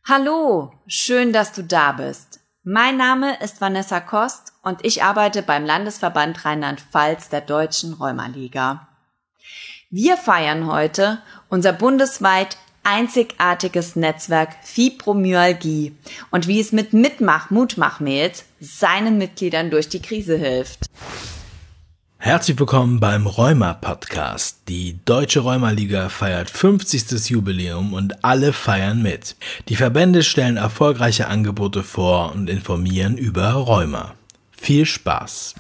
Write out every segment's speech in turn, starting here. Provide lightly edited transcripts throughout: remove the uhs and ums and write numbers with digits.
Hallo, schön, dass du da bist. Mein Name ist Vanessa Kost und ich arbeite beim Landesverband Rheinland-Pfalz der Deutschen Rheumaliga. Wir feiern heute unser bundesweit einzigartiges Netzwerk Fibromyalgie und wie es mit Mutmach-Mails seinen Mitgliedern durch die Krise hilft. Herzlich willkommen beim Rheuma-Podcast. Die Deutsche Rheumaliga feiert 50. Jubiläum und alle feiern mit. Die Verbände stellen erfolgreiche Angebote vor und informieren über Rheuma. Viel Spaß!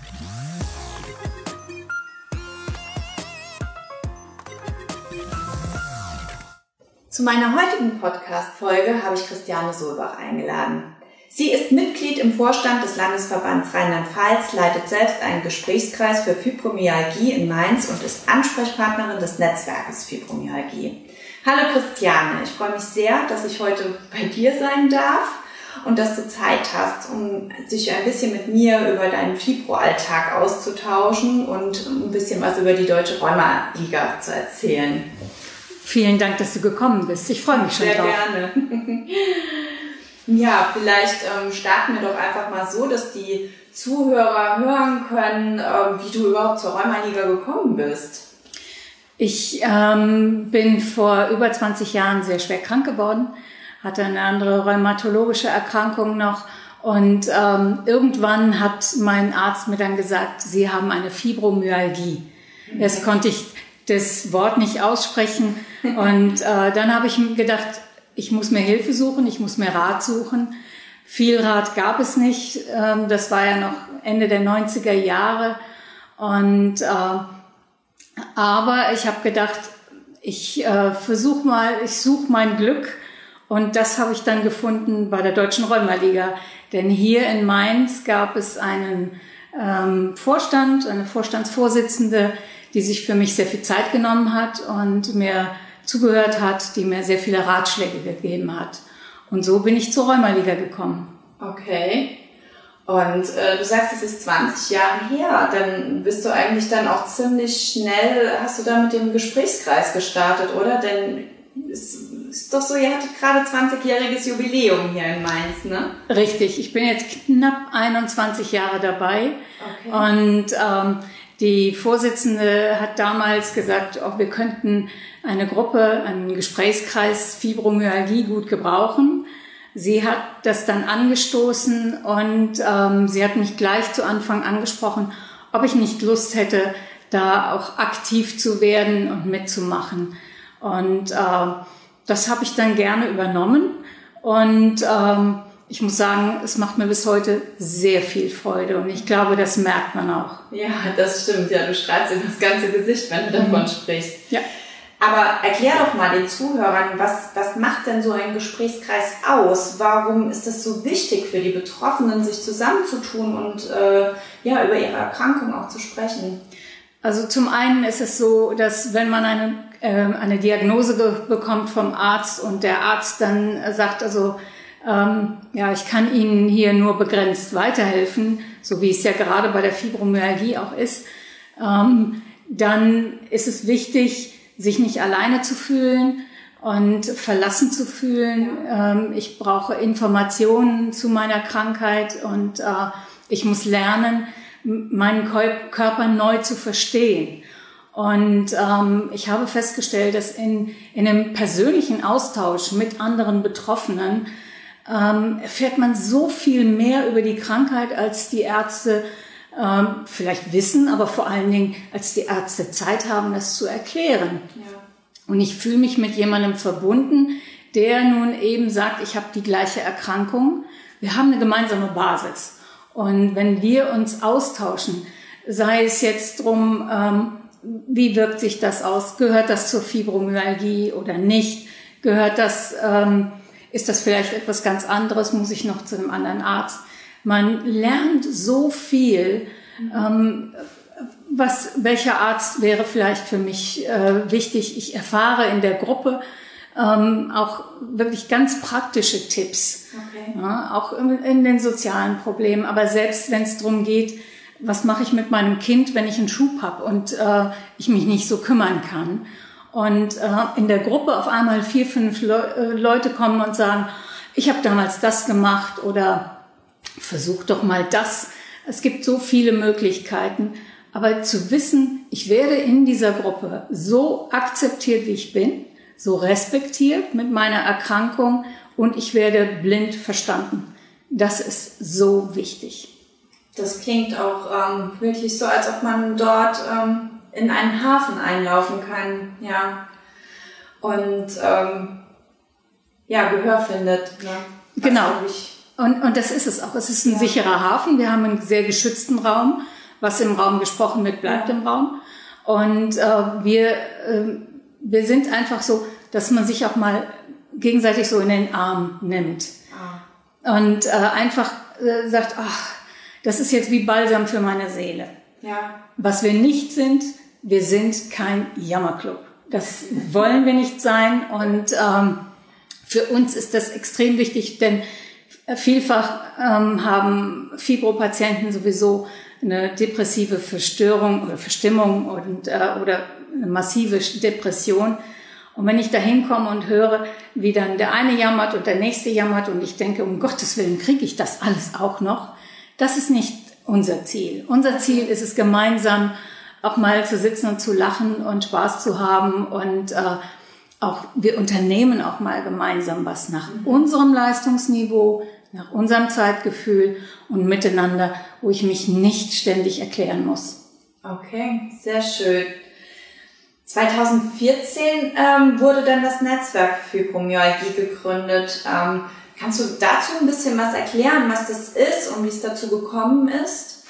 Zu meiner heutigen Podcast-Folge habe ich Christiane Solbach eingeladen. Sie ist Mitglied im Vorstand des Landesverbands Rheinland-Pfalz, leitet selbst einen Gesprächskreis für Fibromyalgie in Mainz und ist Ansprechpartnerin des Netzwerkes Fibromyalgie. Hallo Christiane, ich freue mich sehr, dass ich heute bei dir sein darf und dass du Zeit hast, um dich ein bisschen mit mir über deinen Fibro-Alltag auszutauschen und ein bisschen was über die Deutsche Rheumaliga zu erzählen. Vielen Dank, dass du gekommen bist. Ich freue mich schon drauf. Sehr gerne. Ja, vielleicht starten wir doch einfach mal so, dass die Zuhörer hören können, wie du überhaupt zur Rheumaliga gekommen bist. Ich bin vor über 20 Jahren sehr schwer krank geworden, hatte eine andere rheumatologische Erkrankung noch und irgendwann hat mein Arzt mir dann gesagt, Sie haben eine Fibromyalgie. Jetzt konnte ich das Wort nicht aussprechen und dann habe ich gedacht, ich muss mir Hilfe suchen, ich muss mir Rat suchen. Viel Rat gab es nicht. Das war ja noch Ende der 90er Jahre. Aber ich habe gedacht, ich suche mein Glück. Und das habe ich dann gefunden bei der Deutschen Rheumaliga. Denn hier in Mainz gab es einen Vorstand, eine Vorstandsvorsitzende, die sich für mich sehr viel Zeit genommen hat und mir zugehört hat, die mir sehr viele Ratschläge gegeben hat. Und so bin ich zur Rheumaliga gekommen. Okay. Und du sagst, es ist 20 Jahre her. Dann bist du eigentlich dann auch ziemlich schnell, hast du da mit dem Gesprächskreis gestartet, oder? Denn es ist doch so, ihr hattet gerade 20-jähriges Jubiläum hier in Mainz, ne? Richtig. Ich bin jetzt knapp 21 Jahre dabei. Okay. Und die Vorsitzende hat damals gesagt, wir könnten eine Gruppe, einen Gesprächskreis Fibromyalgie gut gebrauchen. Sie hat das dann angestoßen und sie hat mich gleich zu Anfang angesprochen, ob ich nicht Lust hätte, da auch aktiv zu werden und mitzumachen. Und das habe ich dann gerne übernommen und ich muss sagen, es macht mir bis heute sehr viel Freude und ich glaube, das merkt man auch. Ja, das stimmt. Ja, du strahlst in das ganze Gesicht, wenn du davon sprichst. Ja. Aber erklär doch mal den Zuhörern, was macht denn so ein Gesprächskreis aus? Warum ist es so wichtig für die Betroffenen, sich zusammenzutun und über ihre Erkrankung auch zu sprechen? Also zum einen ist es so, dass wenn man eine Diagnose bekommt vom Arzt und der Arzt dann sagt, ich kann Ihnen hier nur begrenzt weiterhelfen, so wie es ja gerade bei der Fibromyalgie auch ist, dann ist es wichtig, sich nicht alleine zu fühlen und verlassen zu fühlen. Ich brauche Informationen zu meiner Krankheit und ich muss lernen, meinen Körper neu zu verstehen. Und ich habe festgestellt, dass in einem persönlichen Austausch mit anderen Betroffenen erfährt man so viel mehr über die Krankheit, als die Ärzte vielleicht wissen, aber vor allen Dingen, als die Ärzte Zeit haben, das zu erklären. Ja. Und ich fühle mich mit jemandem verbunden, der nun eben sagt, ich habe die gleiche Erkrankung. Wir haben eine gemeinsame Basis. Und wenn wir uns austauschen, sei es jetzt drum, wie wirkt sich das aus? Gehört das zur Fibromyalgie oder nicht? Ist das vielleicht etwas ganz anderes? Muss ich noch zu einem anderen Arzt? Man lernt so viel. Welcher Arzt wäre vielleicht für mich wichtig? Ich erfahre in der Gruppe auch wirklich ganz praktische Tipps, okay. Ja, auch in den sozialen Problemen. Aber selbst wenn es darum geht, was mache ich mit meinem Kind, wenn ich einen Schub habe und ich mich nicht so kümmern kann. Und in der Gruppe auf einmal 4, 5 Leute kommen und sagen, ich habe damals das gemacht oder versuch doch mal das. Es gibt so viele Möglichkeiten. Aber zu wissen, ich werde in dieser Gruppe so akzeptiert, wie ich bin, so respektiert mit meiner Erkrankung und ich werde blind verstanden. Das ist so wichtig. Das klingt auch wirklich so, als ob man dort in einen Hafen einlaufen kann, ja. Und Gehör findet. Ne? Genau. Und das ist es auch. Es ist ein sicherer Hafen. Wir haben einen sehr geschützten Raum. Was im Raum gesprochen wird, bleibt im Raum. Und wir sind einfach so, dass man sich auch mal gegenseitig so in den Arm nimmt. Und einfach sagt, ach, das ist jetzt wie Balsam für meine Seele. Ja. Was wir nicht sind, wir sind kein Jammerclub. Das wollen wir nicht sein. Und für uns ist das extrem wichtig, denn vielfach haben Fibropatienten sowieso eine depressive Verstörung oder Verstimmung oder eine massive Depression. Und wenn ich da hinkomme und höre, wie dann der eine jammert und der nächste jammert und ich denke, um Gottes Willen kriege ich das alles auch noch, das ist nicht unser Ziel. Unser Ziel ist es, gemeinsam auch mal zu sitzen und zu lachen und Spaß zu haben und auch wir unternehmen auch mal gemeinsam was nach unserem Leistungsniveau, nach unserem Zeitgefühl und miteinander, wo ich mich nicht ständig erklären muss. Okay, sehr schön. 2014 wurde dann das Netzwerk Fibromyalgie gegründet. Kannst du dazu ein bisschen was erklären, was das ist und wie es dazu gekommen ist?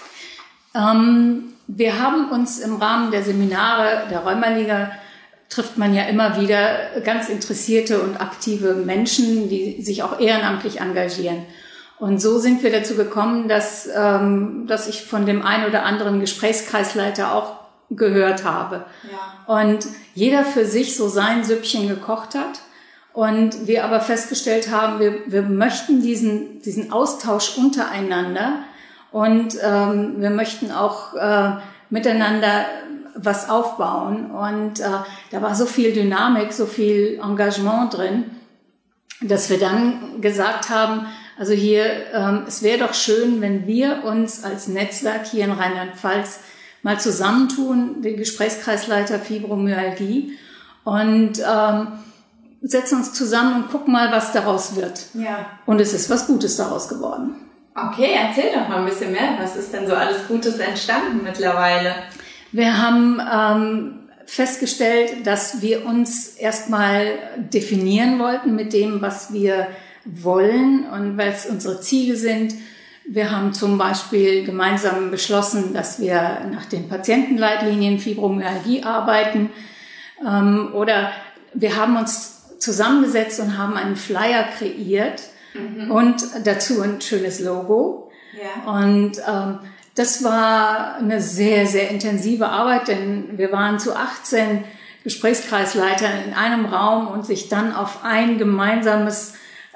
Wir haben uns im Rahmen der Seminare der Rheumaliga trifft man ja immer wieder ganz interessierte und aktive Menschen, die sich auch ehrenamtlich engagieren. Und so sind wir dazu gekommen, dass ich von dem einen oder anderen Gesprächskreisleiter auch gehört habe. Ja. Und jeder für sich so sein Süppchen gekocht hat. Und wir aber festgestellt haben, wir möchten diesen Austausch untereinander und wir möchten auch miteinander was aufbauen. Und da war so viel Dynamik, so viel Engagement drin, dass wir dann gesagt haben, also hier, es wäre doch schön, wenn wir uns als Netzwerk hier in Rheinland-Pfalz mal zusammentun, den Gesprächskreisleiter Fibromyalgie, und setzen uns zusammen und gucken mal, was daraus wird. Ja. Und es ist was Gutes daraus geworden. Okay, erzähl doch mal ein bisschen mehr. Was ist denn so alles Gutes entstanden mittlerweile? Wir haben festgestellt, dass wir uns erstmal definieren wollten mit dem, was wir wollen und weil es unsere Ziele sind. Wir haben zum Beispiel gemeinsam beschlossen, dass wir nach den Patientenleitlinien Fibromyalgie arbeiten. Oder wir haben uns zusammengesetzt und haben einen Flyer kreiert und dazu ein schönes Logo. Ja. Und das war eine sehr, sehr intensive Arbeit, denn wir waren zu 18 Gesprächskreisleitern in einem Raum und sich dann auf ein gemeinsames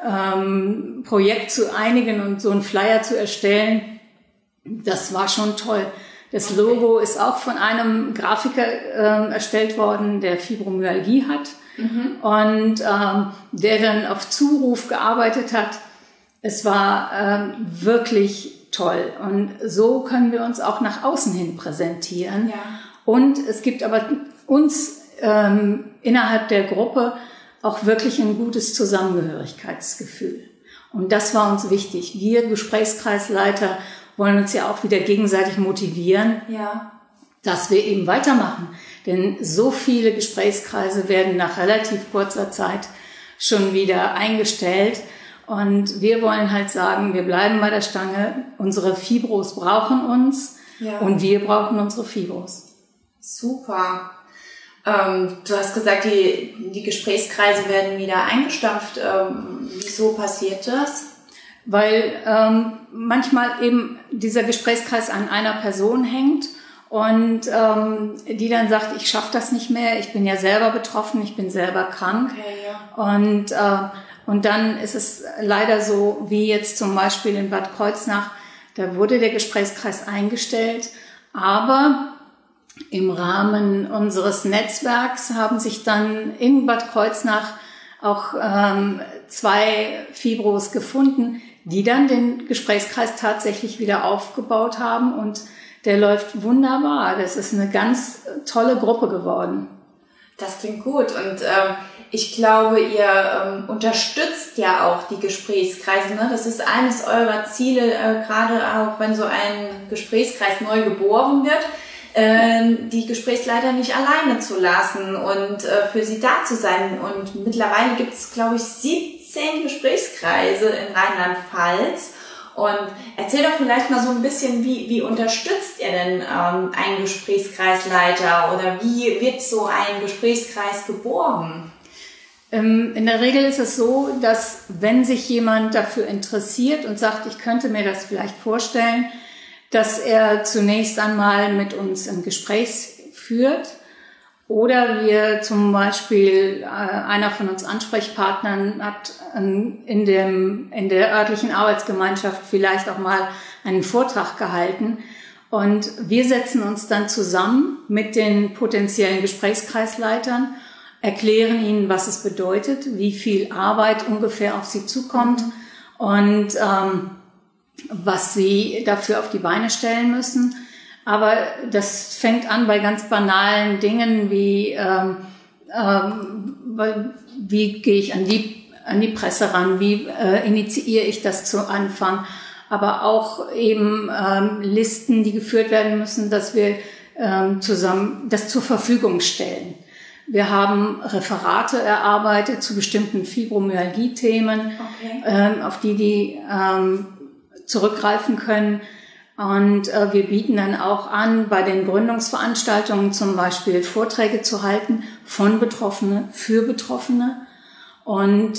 Projekt zu einigen und so einen Flyer zu erstellen, das war schon toll. Das Logo ist auch von einem Grafiker erstellt worden, der Fibromyalgie hat und der dann auf Zuruf gearbeitet hat. Es war wirklich toll und so können wir uns auch nach außen hin präsentieren. Ja. Und es gibt aber uns innerhalb der Gruppe auch wirklich ein gutes Zusammengehörigkeitsgefühl. Und das war uns wichtig. Wir Gesprächskreisleiter wollen uns ja auch wieder gegenseitig motivieren, dass wir eben weitermachen. Denn so viele Gesprächskreise werden nach relativ kurzer Zeit schon wieder eingestellt. Und wir wollen halt sagen, wir bleiben bei der Stange. Unsere Fibros brauchen uns und wir brauchen unsere Fibros. Super. Du hast gesagt, die Gesprächskreise werden wieder eingestampft. Wieso passiert das? Weil manchmal eben dieser Gesprächskreis an einer Person hängt und die dann sagt, ich schaffe das nicht mehr, ich bin ja selber betroffen, ich bin selber krank. Okay, ja. Und dann ist es leider so, wie jetzt zum Beispiel in Bad Kreuznach, da wurde der Gesprächskreis eingestellt, aber im Rahmen unseres Netzwerks haben sich dann in Bad Kreuznach auch 2 Fibros gefunden, die dann den Gesprächskreis tatsächlich wieder aufgebaut haben und der läuft wunderbar. Das ist eine ganz tolle Gruppe geworden. Das klingt gut und ich glaube, ihr unterstützt ja auch die Gesprächskreise. Ne? Das ist eines eurer Ziele, gerade auch wenn so ein Gesprächskreis neu geboren wird, die Gesprächsleiter nicht alleine zu lassen und für sie da zu sein. Und mittlerweile gibt es, glaube ich, 17 Gesprächskreise in Rheinland-Pfalz. Und erzähl doch vielleicht mal so ein bisschen, wie unterstützt ihr denn einen Gesprächskreisleiter oder wie wird so ein Gesprächskreis geboren? In der Regel ist es so, dass wenn sich jemand dafür interessiert und sagt, ich könnte mir das vielleicht vorstellen, dass er zunächst einmal mit uns ein Gespräch führt oder wir zum Beispiel, einer von uns Ansprechpartnern hat in der örtlichen Arbeitsgemeinschaft vielleicht auch mal einen Vortrag gehalten und wir setzen uns dann zusammen mit den potenziellen Gesprächskreisleitern, erklären ihnen, was es bedeutet, wie viel Arbeit ungefähr auf sie zukommt und was sie dafür auf die Beine stellen müssen. Aber das fängt an bei ganz banalen Dingen wie gehe ich an die Presse ran, wie initiiere ich das zu Anfang, aber auch eben Listen, die geführt werden müssen, dass wir zusammen das zur Verfügung stellen. Wir haben Referate erarbeitet zu bestimmten Fibromyalgie-Themen, auf die zurückgreifen können. Und wir bieten dann auch an, bei den Gründungsveranstaltungen zum Beispiel Vorträge zu halten von Betroffene für Betroffene. Und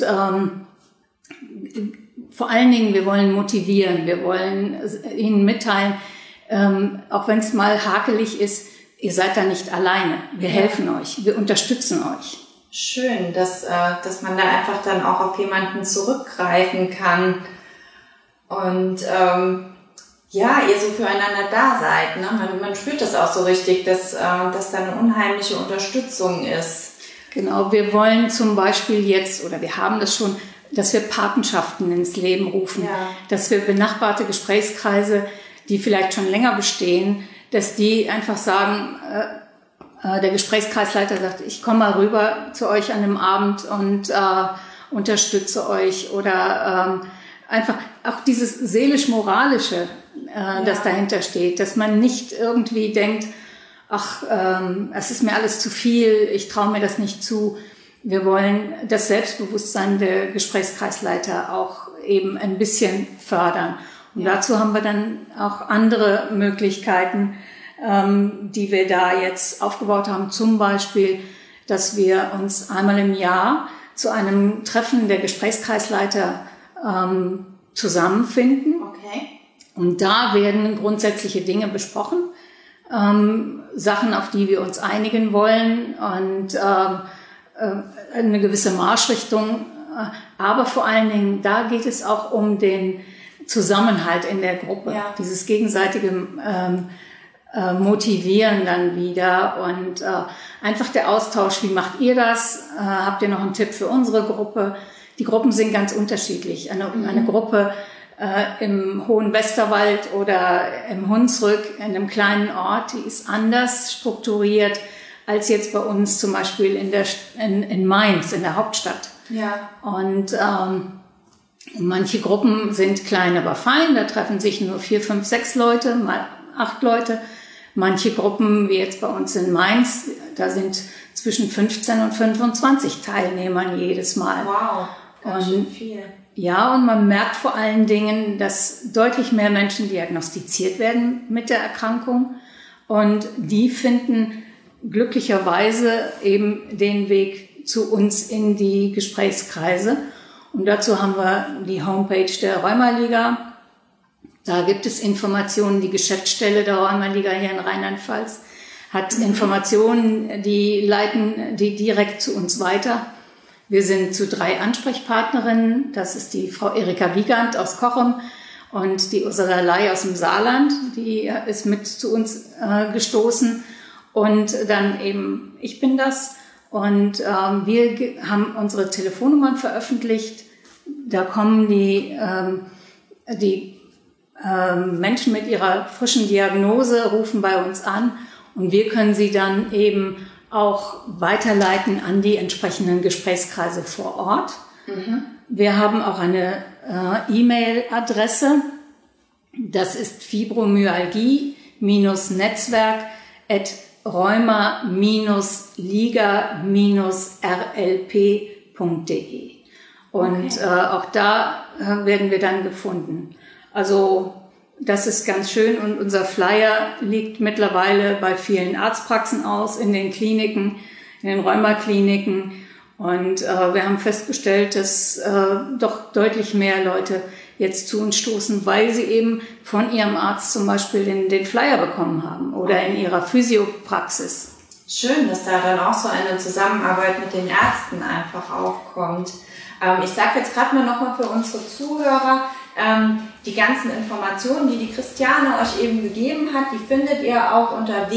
vor allen Dingen, wir wollen motivieren, wir wollen ihnen mitteilen, auch wenn es mal hakelig ist, ihr seid da nicht alleine. Wir helfen euch, wir unterstützen euch. Schön, dass man da einfach dann auch auf jemanden zurückgreifen kann und ihr so füreinander da seid. Ne? Man spürt das auch so richtig, dass da eine unheimliche Unterstützung ist. Genau, wir wollen zum Beispiel jetzt, oder wir haben das schon, dass wir Patenschaften ins Leben rufen, dass wir benachbarte Gesprächskreise, die vielleicht schon länger bestehen, dass die einfach sagen, der Gesprächskreisleiter sagt, ich komme mal rüber zu euch an einem Abend und unterstütze euch oder einfach auch dieses seelisch-moralische, das dahinter steht, dass man nicht irgendwie denkt, ach, es ist mir alles zu viel, ich traue mir das nicht zu. Wir wollen das Selbstbewusstsein der Gesprächskreisleiter auch eben ein bisschen fördern. Und dazu haben wir dann auch andere Möglichkeiten, die wir da jetzt aufgebaut haben. Zum Beispiel, dass wir uns einmal im Jahr zu einem Treffen der Gesprächskreisleiter zusammenfinden. Okay. Und da werden grundsätzliche Dinge besprochen, Sachen, auf die wir uns einigen wollen und eine gewisse Marschrichtung. Aber vor allen Dingen, da geht es auch um den Zusammenhalt in der Gruppe, dieses gegenseitige Motivieren dann wieder und einfach der Austausch, wie macht ihr das? Habt ihr noch einen Tipp für unsere Gruppe? Die Gruppen sind ganz unterschiedlich. Eine Gruppe im Hohen Westerwald oder im Hunsrück, in einem kleinen Ort, die ist anders strukturiert als jetzt bei uns zum Beispiel in Mainz, in der Hauptstadt. Ja. Und manche Gruppen sind klein, aber fein. Da treffen sich nur 4, 5, 6 Leute, mal 8 Leute. Manche Gruppen, wie jetzt bei uns in Mainz, da sind zwischen 15 und 25 Teilnehmern jedes Mal. Wow, ganz schön viel. Ja, und man merkt vor allen Dingen, dass deutlich mehr Menschen diagnostiziert werden mit der Erkrankung. Und die finden glücklicherweise eben den Weg zu uns in die Gesprächskreise. Und dazu haben wir die Homepage der Rheumaliga. Da gibt es Informationen. Die Geschäftsstelle der Rheumaliga hier in Rheinland-Pfalz hat Informationen, die leiten die direkt zu uns weiter. Wir sind zu 3 Ansprechpartnerinnen. Das ist die Frau Erika Wiegand aus Cochem und die Ursula Ley aus dem Saarland. Die ist mit zu uns gestoßen. Und dann eben, ich bin das. Und wir haben unsere Telefonnummern veröffentlicht. Da kommen die Menschen mit ihrer frischen Diagnose, rufen bei uns an und wir können sie dann eben auch weiterleiten an die entsprechenden Gesprächskreise vor Ort. Wir haben auch eine E-Mail-Adresse. Das ist fibromyalgie-netzwerk@rheuma-liga-rlp.de. Und auch da werden wir dann gefunden. Also das ist ganz schön und unser Flyer liegt mittlerweile bei vielen Arztpraxen aus, in den Kliniken, in den Rheumakliniken. Und wir haben festgestellt, dass doch deutlich mehr Leute jetzt zu uns stoßen, weil sie eben von ihrem Arzt zum Beispiel den Flyer bekommen haben oder in ihrer Physiopraxis. Schön, dass da dann auch so eine Zusammenarbeit mit den Ärzten einfach aufkommt. Ich sage jetzt gerade mal nochmal für unsere Zuhörer, die ganzen Informationen, die Christiane euch eben gegeben hat, die findet ihr auch unter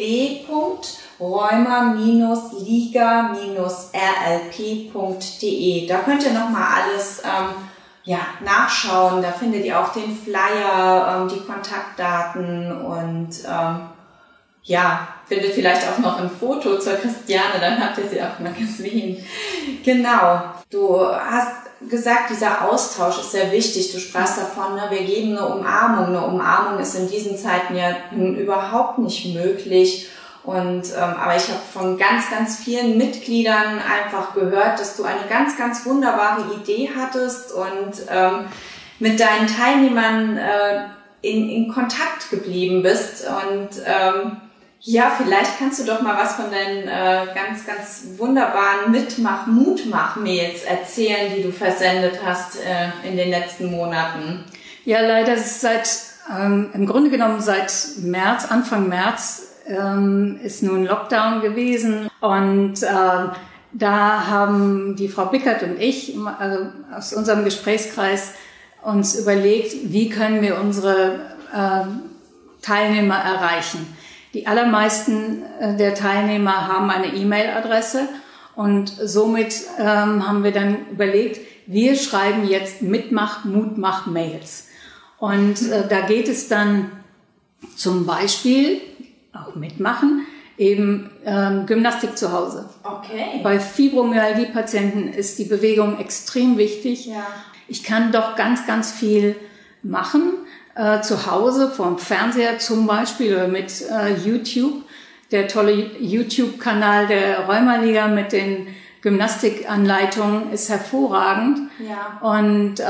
www.rheuma-liga-rlp.de. Da könnt ihr nochmal alles nachschauen. Da findet ihr auch den Flyer, die Kontaktdaten und findet vielleicht auch noch ein Foto zur Christiane, dann habt ihr sie auch mal gesehen. Genau. Du hast gesagt, dieser Austausch ist sehr wichtig. Du sprachst davon, wir geben eine Umarmung. Eine Umarmung ist in diesen Zeiten ja nun überhaupt nicht möglich. Und aber ich habe von ganz, ganz vielen Mitgliedern einfach gehört, dass du eine ganz, ganz wunderbare Idee hattest und mit deinen Teilnehmern in Kontakt geblieben bist. Und vielleicht kannst du doch mal was von deinen ganz, ganz wunderbaren Mutmach-Mails erzählen, die du versendet hast in den letzten Monaten. Ja, leider ist im Grunde genommen seit Anfang März ist nun Lockdown gewesen und da haben die Frau Bickert und ich aus unserem Gesprächskreis uns überlegt, wie können wir unsere Teilnehmer erreichen. Die allermeisten der Teilnehmer haben eine E-Mail-Adresse und somit haben wir dann überlegt, wir schreiben jetzt Mutmach-Mails. Und da geht es dann zum Beispiel, auch mitmachen, eben Gymnastik zu Hause. Okay. Bei Fibromyalgie-Patienten ist die Bewegung extrem wichtig. Ja. Ich kann doch ganz, ganz viel machen. Zu Hause vorm Fernseher zum Beispiel oder mit YouTube. Der tolle YouTube-Kanal der Rheumaliga mit den Gymnastikanleitungen ist hervorragend. Ja. Und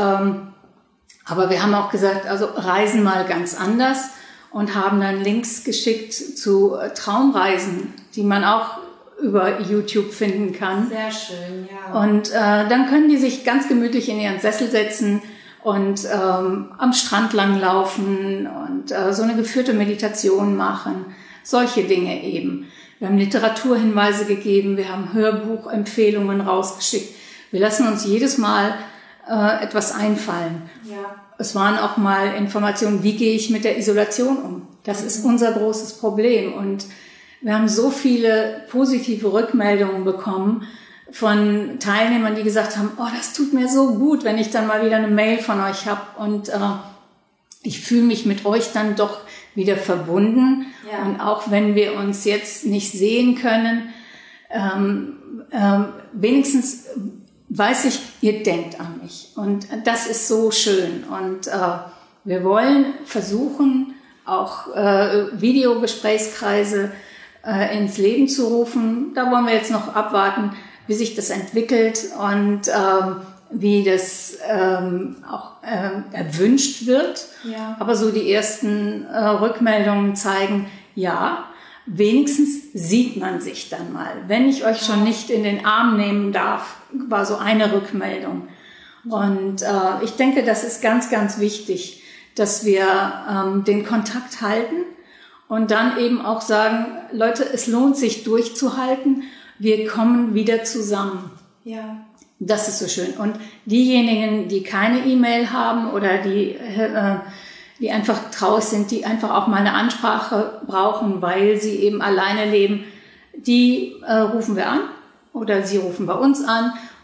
aber wir haben auch gesagt, also reisen mal ganz anders und haben dann Links geschickt zu Traumreisen, die man auch über YouTube finden kann. Sehr schön, ja. Und dann können die sich ganz gemütlich in ihren Sessel setzen und am Strand langlaufen und so eine geführte Meditation machen. Solche Dinge eben. Wir haben Literaturhinweise gegeben, wir haben Hörbuchempfehlungen rausgeschickt. Wir lassen uns jedes Mal etwas einfallen. Ja. Es waren auch mal Informationen, wie gehe ich mit der Isolation um? Das ist unser großes Problem. Und wir haben so viele positive Rückmeldungen bekommen von Teilnehmern, die gesagt haben, das tut mir so gut, wenn ich dann mal wieder eine Mail von euch habe und ich fühle mich mit euch dann doch wieder verbunden. Ja. Und auch wenn wir uns jetzt nicht sehen können, wenigstens weiß ich, ihr denkt an mich. Und das ist so schön. Und wir wollen versuchen, auch Videogesprächskreise ins Leben zu rufen. Da wollen wir jetzt noch abwarten, wie sich das entwickelt und wie das auch erwünscht wird. Ja. Aber so die ersten Rückmeldungen zeigen, ja, wenigstens sieht man sich dann mal. Wenn ich euch schon nicht in den Arm nehmen darf, war so eine Rückmeldung. Und ich denke, das ist ganz, ganz wichtig, dass wir den Kontakt halten und dann eben auch sagen, Leute, es lohnt sich durchzuhalten. Wir kommen wieder zusammen. Ja. Das ist so schön. Und diejenigen, die keine E-Mail haben oder die einfach traurig sind, die einfach auch mal eine Ansprache brauchen, weil sie eben alleine leben, die rufen wir an oder sie rufen bei uns an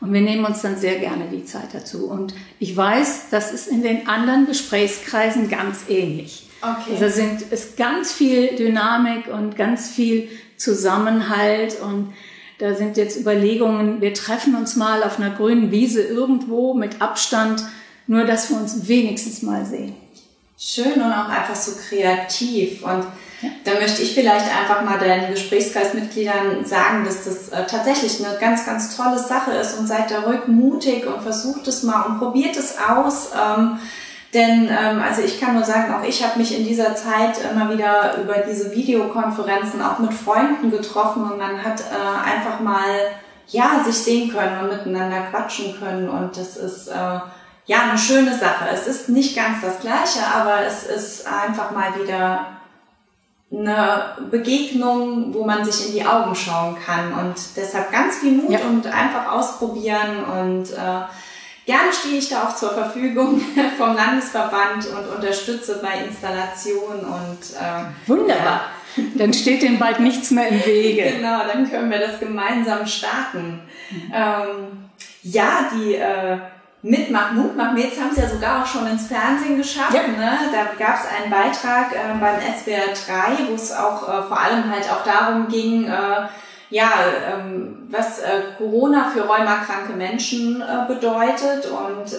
Und wir nehmen uns dann sehr gerne die Zeit dazu. Und ich weiß, das ist in den anderen Gesprächskreisen ganz ähnlich. Okay. Also ist ganz viel Dynamik und ganz viel Zusammenhalt. Und da sind jetzt Überlegungen, wir treffen uns mal auf einer grünen Wiese irgendwo mit Abstand, nur dass wir uns wenigstens mal sehen. Schön und auch einfach so kreativ. Und da möchte ich vielleicht einfach mal den Gesprächskreismitgliedern sagen, dass das tatsächlich eine ganz, ganz tolle Sache ist, und seid da ruhig mutig und versucht es mal und probiert es aus. Denn also ich kann nur sagen, auch ich habe mich in dieser Zeit immer wieder über diese Videokonferenzen auch mit Freunden getroffen, und man hat einfach mal sich sehen können und miteinander quatschen können, und das ist eine schöne Sache. Es ist nicht ganz das Gleiche, aber es ist einfach mal wieder eine Begegnung, wo man sich in die Augen schauen kann, und deshalb ganz viel Mut und einfach ausprobieren, und gerne stehe ich da auch zur Verfügung vom Landesverband und unterstütze bei Installationen und wunderbar. Dann steht dem bald nichts mehr im Wege. Genau, dann können wir das gemeinsam starten. Die Mutmach-Mails haben sie ja sogar auch schon ins Fernsehen geschafft. Ja. Ne? Da gab es einen Beitrag beim SWR 3, wo es auch vor allem halt auch darum ging, was Corona für rheumakranke Menschen bedeutet, und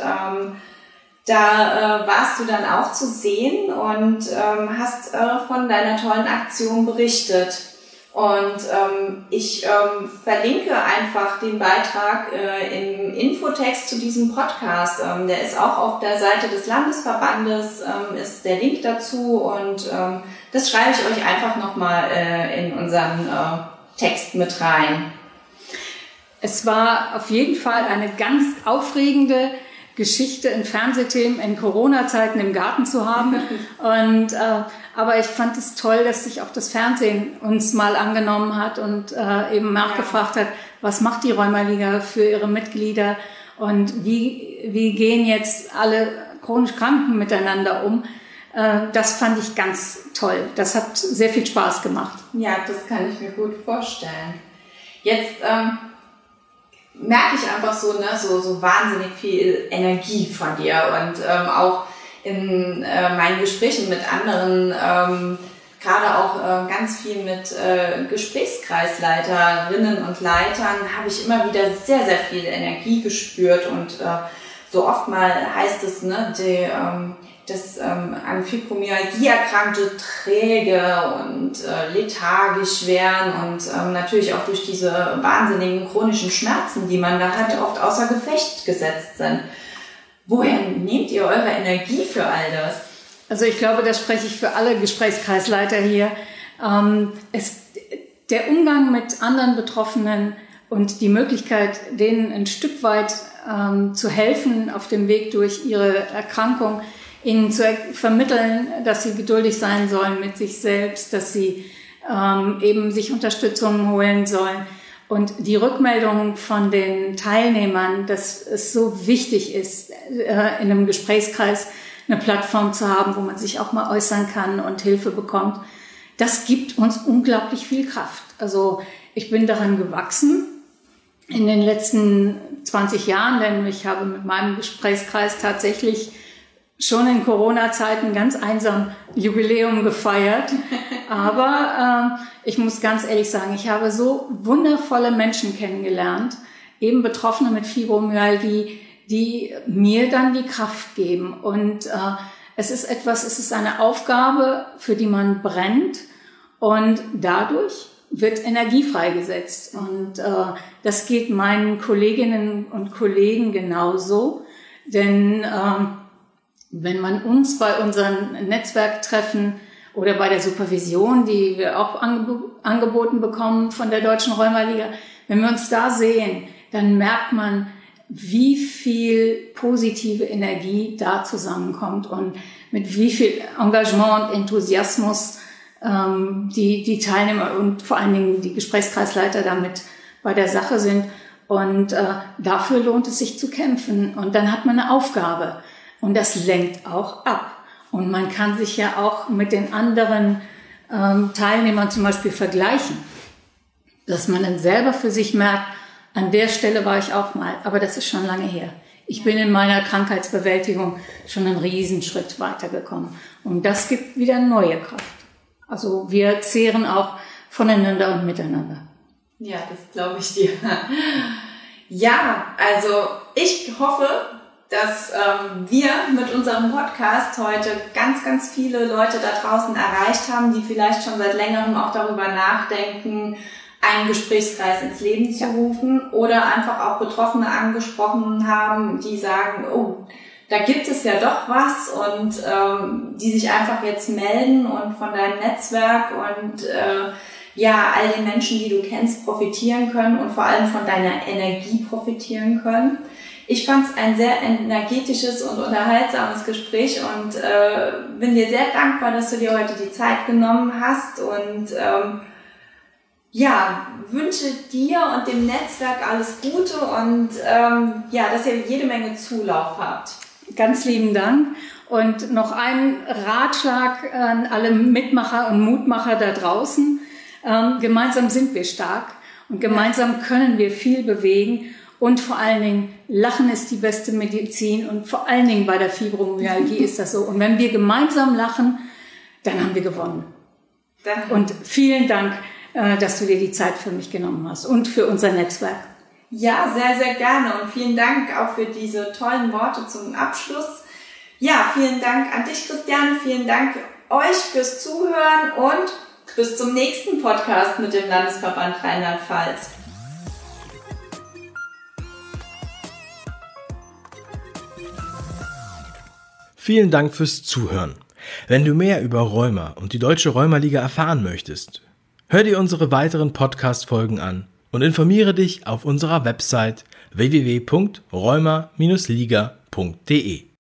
da warst du dann auch zu sehen und hast von deiner tollen Aktion berichtet. Und ich verlinke einfach den Beitrag im Infotext zu diesem Podcast. Der ist auch auf der Seite des Landesverbandes, ist der Link dazu, und das schreibe ich euch einfach nochmal in unseren Text mit rein. Es war auf jeden Fall eine ganz aufregende Geschichte, in Fernsehthemen in Corona-Zeiten im Garten zu haben. Und aber ich fand es toll, dass sich auch das Fernsehen uns mal angenommen hat und eben nachgefragt hat, was macht die Rheumaliga für ihre Mitglieder und wie gehen jetzt alle chronisch Kranken miteinander um. Das fand ich ganz toll. Das hat sehr viel Spaß gemacht. Ja, das kann ich mir gut vorstellen. Jetzt merke ich einfach so wahnsinnig viel Energie von dir, und auch in meinen Gesprächen mit anderen, gerade auch ganz viel mit Gesprächskreisleiterinnen und Leitern, habe ich immer wieder sehr, sehr viel Energie gespürt, und so oft mal heißt es, dass an Fibromyalgie erkrankte träge und lethargisch werden und natürlich auch durch diese wahnsinnigen chronischen Schmerzen, die man da hat, oft außer Gefecht gesetzt sind. Woher nehmt ihr eure Energie für all das? Also ich glaube, das spreche ich für alle Gesprächskreisleiter hier. Der Umgang mit anderen Betroffenen und die Möglichkeit, denen ein Stück weit zu helfen auf dem Weg durch ihre Erkrankung, ihnen zu vermitteln, dass sie geduldig sein sollen mit sich selbst, dass sie eben sich Unterstützung holen sollen. Und die Rückmeldung von den Teilnehmern, dass es so wichtig ist, in einem Gesprächskreis eine Plattform zu haben, wo man sich auch mal äußern kann und Hilfe bekommt, das gibt uns unglaublich viel Kraft. Also ich bin daran gewachsen in den letzten 20 Jahren, denn ich habe mit meinem Gesprächskreis tatsächlich schon in Corona-Zeiten ganz einsam Jubiläum gefeiert. Aber ich muss ganz ehrlich sagen, ich habe so wundervolle Menschen kennengelernt, eben Betroffene mit Fibromyalgie, die mir dann die Kraft geben. Und es ist eine Aufgabe, für die man brennt, und dadurch wird Energie freigesetzt. Und das geht meinen Kolleginnen und Kollegen genauso, denn wenn man uns bei unseren Netzwerktreffen oder bei der Supervision, die wir auch angeboten bekommen von der Deutschen Rheumaliga, wenn wir uns da sehen, dann merkt man, wie viel positive Energie da zusammenkommt und mit wie viel Engagement und Enthusiasmus die Teilnehmer und vor allen Dingen die Gesprächskreisleiter damit bei der Sache sind. Und dafür lohnt es sich zu kämpfen. Und dann hat man eine Aufgabe. Und das lenkt auch ab. Und man kann sich ja auch mit den anderen Teilnehmern zum Beispiel vergleichen. Dass man dann selber für sich merkt, An der Stelle war ich auch mal, aber das ist schon lange her. Ich bin in meiner Krankheitsbewältigung schon einen Riesenschritt weitergekommen. Und das gibt wieder neue Kraft. Also wir zehren auch voneinander und miteinander. Ja, das glaube ich dir. Ja, also ich hoffe, dass wir mit unserem Podcast heute ganz, ganz viele Leute da draußen erreicht haben, die vielleicht schon seit längerem auch darüber nachdenken, einen Gesprächskreis ins Leben zu rufen oder einfach auch Betroffene angesprochen haben, die sagen, oh, da gibt es ja doch was und die sich einfach jetzt melden und von deinem Netzwerk und all den Menschen, die du kennst, profitieren können und vor allem von deiner Energie profitieren können. Ich fand es ein sehr energetisches und unterhaltsames Gespräch und bin dir sehr dankbar, dass du dir heute die Zeit genommen hast und wünsche dir und dem Netzwerk alles Gute und dass ihr jede Menge Zulauf habt. Ganz lieben Dank. Und noch ein Ratschlag an alle Mitmacher und Mutmacher da draußen. Gemeinsam sind wir stark und gemeinsam können wir viel bewegen. Und vor allen Dingen, Lachen ist die beste Medizin und vor allen Dingen bei der Fibromyalgie ist das so. Und wenn wir gemeinsam lachen, dann haben wir gewonnen. Danke. Und vielen Dank, dass du dir die Zeit für mich genommen hast und für unser Netzwerk. Ja, sehr, sehr gerne und vielen Dank auch für diese tollen Worte zum Abschluss. Ja, vielen Dank an dich, Christiane, vielen Dank euch fürs Zuhören und bis zum nächsten Podcast mit dem Landesverband Rheinland-Pfalz. Vielen Dank fürs Zuhören. Wenn du mehr über Rheuma und die Deutsche Rheumaliga erfahren möchtest, hör dir unsere weiteren Podcast-Folgen an und informiere dich auf unserer Website www.rheuma-liga.de.